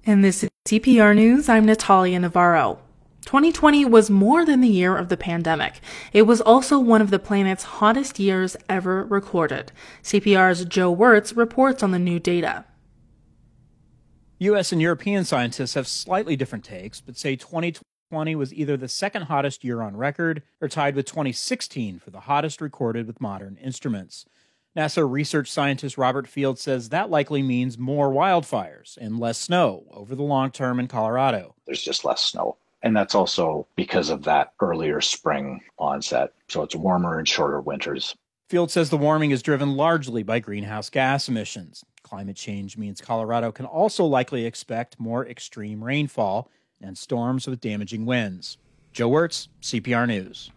And this is CPR News. I'm Natalia Navarro. 2020 was more than the year of the pandemic. It was also one of the planet's hottest years ever recorded. CPR's Joe Wirtz reports on the new data. U.S. and European scientists have slightly different takes, but say 2020 was either the second hottest year on record or tied with 2016 for the hottest recorded with modern instruments. NASA research scientist Robert Field says that likely means more wildfires and less snow over the long term in Colorado. There's just less snow. And that's also because of that earlier spring onset. So it's warmer and shorter winters. Field says the warming is driven largely by greenhouse gas emissions. Climate change means Colorado can also likely expect more extreme rainfall and storms with damaging winds. Joe Wirtz, CPR News.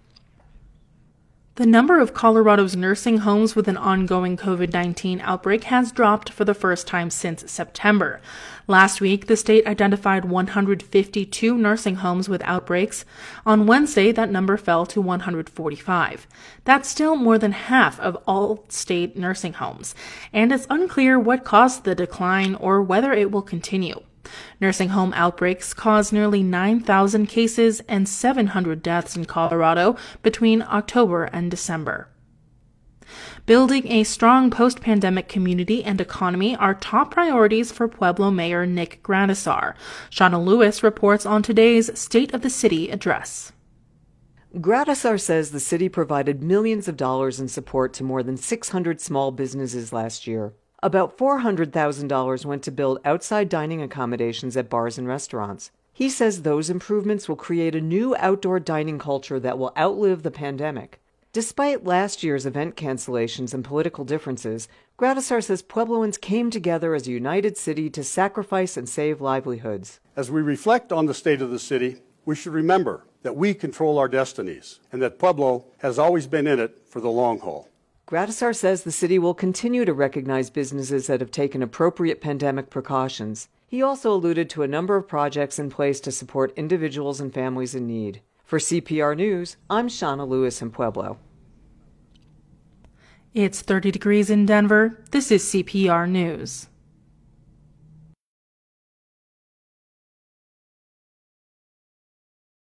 The number of Colorado's nursing homes with an ongoing COVID-19 outbreak has dropped for the first time since September. Last week, the state identified 152 nursing homes with outbreaks. On Wednesday, that number fell to 145. That's still more than half of all state nursing homes, and it's unclear what caused the decline or whether it will continue. Nursing home outbreaks caused nearly 9,000 cases and 700 deaths in Colorado between October and December. Building a strong post-pandemic community and economy are top priorities for Pueblo Mayor Nick Gradisar. Shauna Lewis reports on today's State of the City address. Gradisar says the city provided millions of dollars in support to more than 600 small businesses last year. About $400,000 went to build outside dining accommodations at bars and restaurants. He says those improvements will create a new outdoor dining culture that will outlive the pandemic. Despite last year's event cancellations and political differences, Gradisar says Puebloans came together as a united city to sacrifice and save livelihoods. As we reflect on the state of the city, we should remember that we control our destinies and that Pueblo has always been in it for the long haul. Gradisar says the city will continue to recognize businesses that have taken appropriate pandemic precautions. He also alluded to a number of projects in place to support individuals and families in need. For CPR News, I'm Shauna Lewis in Pueblo. It's 30 degrees in Denver. This is CPR News.